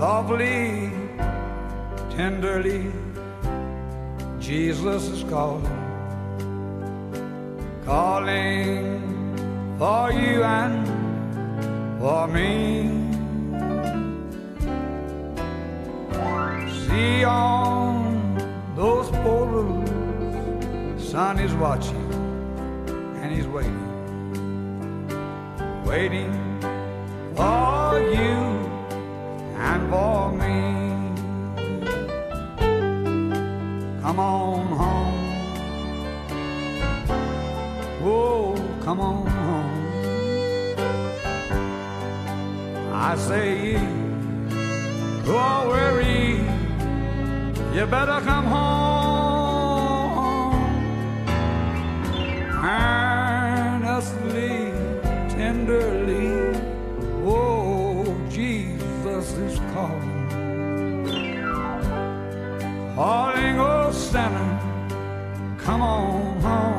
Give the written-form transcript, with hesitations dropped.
softly, tenderly, Jesus is calling, calling for you and for me. See on those portals, the sun is watching and he's waiting, waiting for you and for me. Come on home, oh, come on home. I say, who are weary, you better come home. Earnestly, tenderly, oh, Jesus is calling, calling, oh sinner, come on home.